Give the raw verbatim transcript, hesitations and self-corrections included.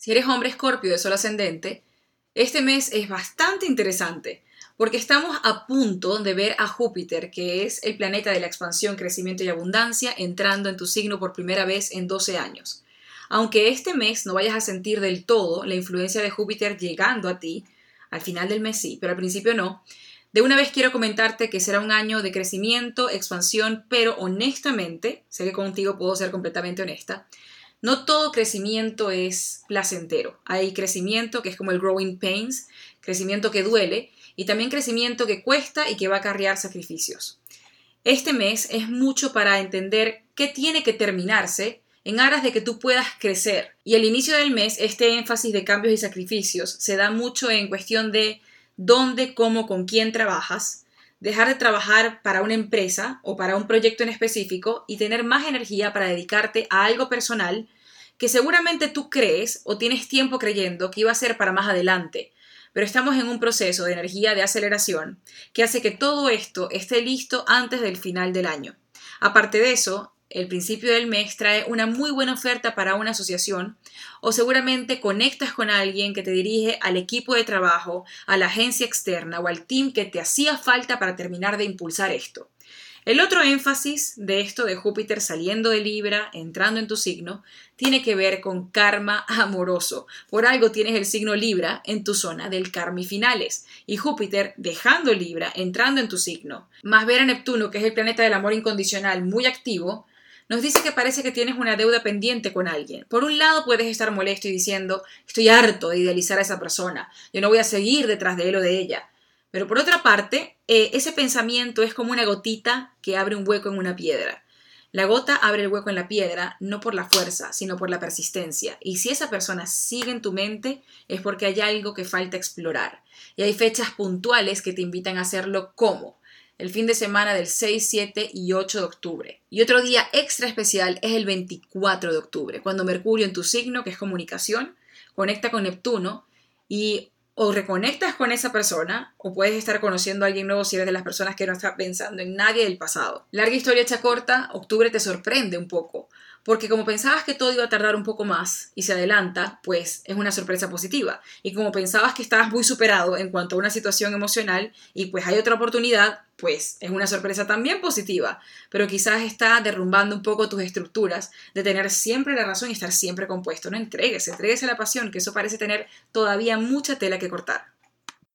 Si eres hombre Escorpio de Sol ascendente, este mes es bastante interesante porque estamos a punto de ver a Júpiter, que es el planeta de la expansión, crecimiento y abundancia, entrando en tu signo por primera vez en doce años. Aunque este mes no vayas a sentir del todo la influencia de Júpiter llegando a ti, al final del mes sí, pero al principio no, de una vez quiero comentarte que será un año de crecimiento, expansión, pero honestamente, sé que contigo puedo ser completamente honesta, no todo crecimiento es placentero. Hay crecimiento que es como el growing pains, crecimiento que duele, y también crecimiento que cuesta y que va a acarrear sacrificios. Este mes es mucho para entender qué tiene que terminarse en aras de que tú puedas crecer. Y el inicio del mes, este énfasis de cambios y sacrificios, se da mucho en cuestión de dónde, cómo, con quién trabajas, dejar de trabajar para una empresa o para un proyecto en específico y tener más energía para dedicarte a algo personal que seguramente tú crees o tienes tiempo creyendo que iba a ser para más adelante. Pero estamos en un proceso de energía de aceleración que hace que todo esto esté listo antes del final del año. Aparte de eso, el principio del mes trae una muy buena oferta para una asociación o seguramente conectas con alguien que te dirige al equipo de trabajo, a la agencia externa o al team que te hacía falta para terminar de impulsar esto. El otro énfasis de esto de Júpiter saliendo de Libra, entrando en tu signo, tiene que ver con karma amoroso. Por algo tienes el signo Libra en tu zona del karma y finales. Y Júpiter dejando Libra, entrando en tu signo. Más ver a Neptuno, que es el planeta del amor incondicional, muy activo, nos dice que parece que tienes una deuda pendiente con alguien. Por un lado puedes estar molesto y diciendo, estoy harto de idealizar a esa persona, yo no voy a seguir detrás de él o de ella. Pero por otra parte, eh, ese pensamiento es como una gotita que abre un hueco en una piedra. La gota abre el hueco en la piedra no por la fuerza, sino por la persistencia. Y si esa persona sigue en tu mente, es porque hay algo que falta explorar. Y hay fechas puntuales que te invitan a hacerlo como el fin de semana del seis, siete y ocho de octubre. Y otro día extra especial es el veinticuatro de octubre, cuando Mercurio en tu signo, que es comunicación, conecta con Neptuno y o reconectas con esa persona o puedes estar conociendo a alguien nuevo si eres de las personas que no está pensando en nadie del pasado. Larga historia hecha corta, octubre te sorprende un poco, porque como pensabas que todo iba a tardar un poco más y se adelanta, pues es una sorpresa positiva. Y como pensabas que estabas muy superado en cuanto a una situación emocional y pues hay otra oportunidad, pues es una sorpresa también positiva, pero quizás está derrumbando un poco tus estructuras de tener siempre la razón y estar siempre compuesto. No entregues, entregues a la pasión, que eso parece tener todavía mucha tela que cortar.